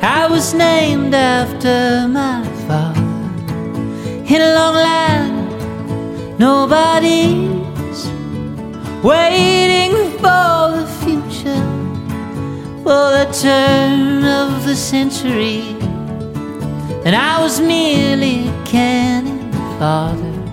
I was named after my father. In a long land, nobody's waiting for the future, for the turn of the century. And I was merely a cannon fodder.